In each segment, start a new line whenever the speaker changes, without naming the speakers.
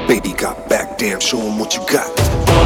Baby got back, damn, show 'em what you got.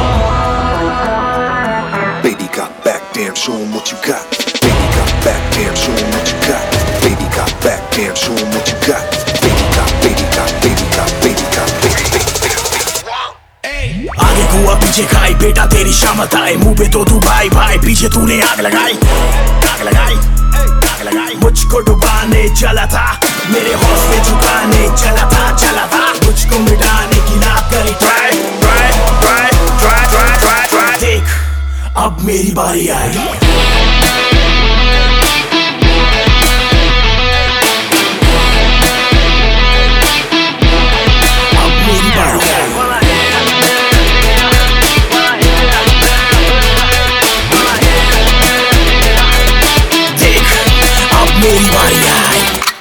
Baby got back, damn, show 'em what you got. Baby got back, damn, show 'em what you got. Baby got back, damn, show 'em what you got. Baby got, baby got, baby got, baby got, baby, baby, baby.
आगे कुआ पीछे खाई, बेटा तेरी शामत आए, मुंह पे तो तू भाई भाई, पीछे तूने आग लगाई, आग लगाई, आग लगाई। मुझको डुबाने चला था, मेरे हौसले झुकाने चला था, चला था। मुझको मिटाने की ना करी try, try, try, try, try, try, try. देख अब मेरी बारी आई। मेरी बारी आई।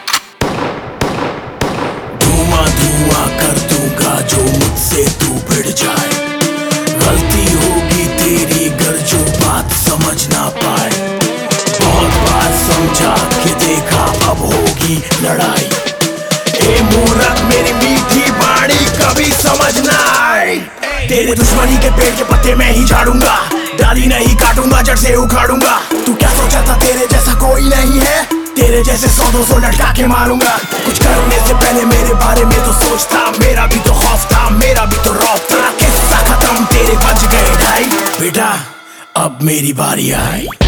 धुआं धुआं कर दूंगा जो मुझसे तू भिड़ जाए। गलती होगी तेरी गर जो बात समझ ना पाए। बहुत बार समझा के देखा अब होगी लड़ाई। ए मूर्ख मेरी मीठी बाणी कभी समझ ना आए। तेरे दुश्मनी के पेड़ के पत्ते मैं ही झाड़ूंगा, डाली नहीं काटूंगा, जड़ से उखाड़ूंगा। तू क्या सोचा था तेरे जैसा कोई नहीं है? तेरे जैसे 100-200 लटका के मारूंगा। कुछ करने से पहले मेरे बारे में तो सोच था, मेरा भी तो खौफ था, मेरा भी तो रौब था। किस्सा खत्म तेरे बज गए ढाई, बेटा अब मेरी बारी आई।